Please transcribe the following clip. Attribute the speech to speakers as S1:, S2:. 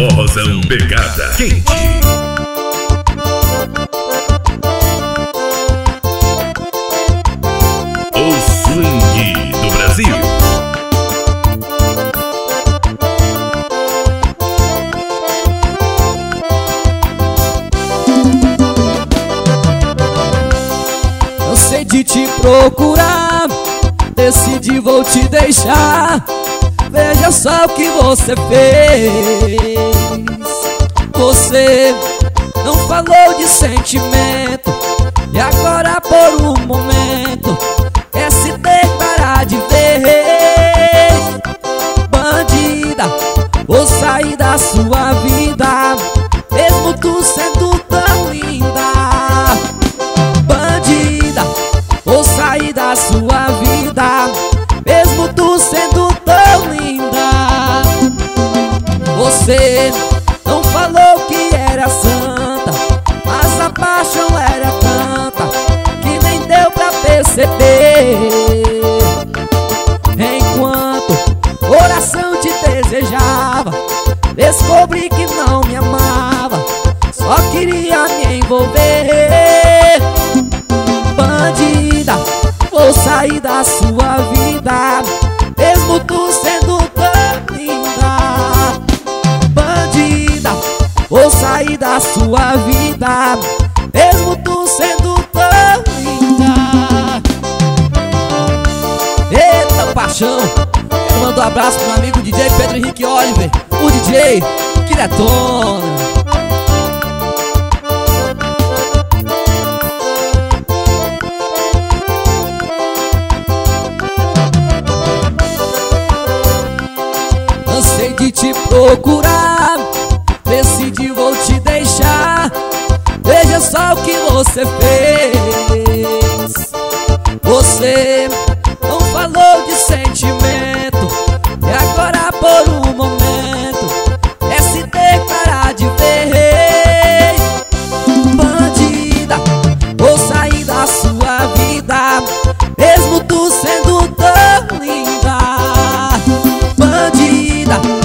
S1: Forrozão Pegada Quente. O swing do Brasil.
S2: Cansei de te procurar, decidi vou te deixar. Veja só o que você fez. Você não falou de sentimento, e agora por um momento quer se declarar de vez. Bandida, vou sair da sua vida, mesmo tu sendo tão linda. Bandida, vou sair da sua vida, mesmo tu sendo tão linda. Você não falou que era santa, mas a paixão era tanta que nem deu pra perceber. Enquanto o coração te desejava, descobri que não me amava, só queria me envolver. Bandida, vou sair da sua vida, mesmo tu sendo tão linda. Bandida, vou sair da sua vida, mesmo tu sendo tão linda. Eita paixão, quero mandar um abraço pro meu amigo DJ Pedro Henrique Oliver, o DJ que detona. Cansei de te procurar, decidi vou te deixar. Veja só o que você fez. Você não falou de sentimento, e agora por um momento quer se declarar de vez. Bandida, vou sair da sua vida, mesmo tu sendo tão linda. Bandida,